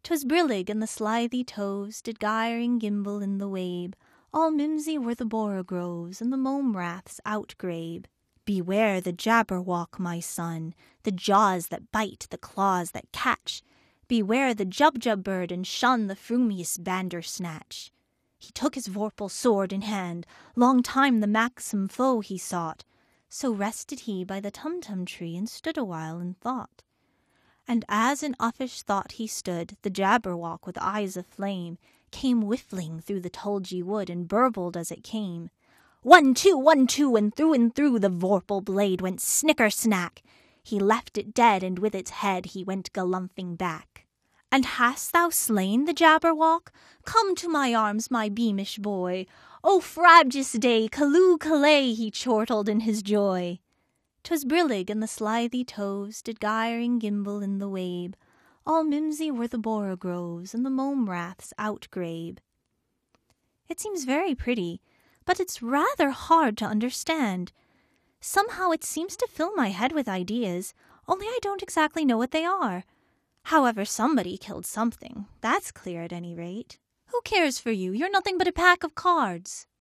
'Twas brillig and the slithy toves did gyre and gimble in the wabe. All mimsy were the borogoves and the mome raths outgrabe. Beware the Jabberwock, my son, the jaws that bite, the claws that catch. Beware the Jubjub bird and shun the frumious Bandersnatch. He took his vorpal sword in hand, long time the manxome foe he sought. So rested he by the Tumtum tree and stood awhile in thought. And as in uffish thought he stood, the Jabberwock with eyes of flame came whiffling through the tulgey wood and burbled as it came. 1, 2, 1, 2, and through the vorpal blade went snicker-snack. He left it dead, and with its head he went galumphing back. And hast thou slain the Jabberwock? Come to my arms, my beamish boy. O frabjous day, callooh callay, he chortled in his joy. 'Twas brillig and the slithy toves did gyre and gimble in the wabe. All mimsy were the borogoves and the mome raths outgrabe. It seems very pretty, but it's rather hard to understand. Somehow it seems to fill my head with ideas, only I don't exactly know what they are. However, somebody killed something. That's clear at any rate. Who cares for you? You're nothing but a pack of cards.